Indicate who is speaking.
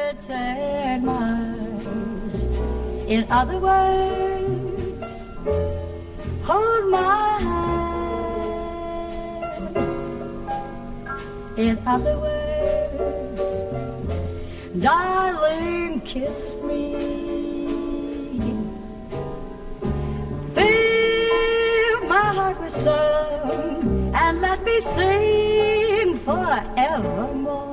Speaker 1: 10 miles. In other words, hold my hand. In other words, darling, kiss me. Fill my heart with song and let me sing forevermore.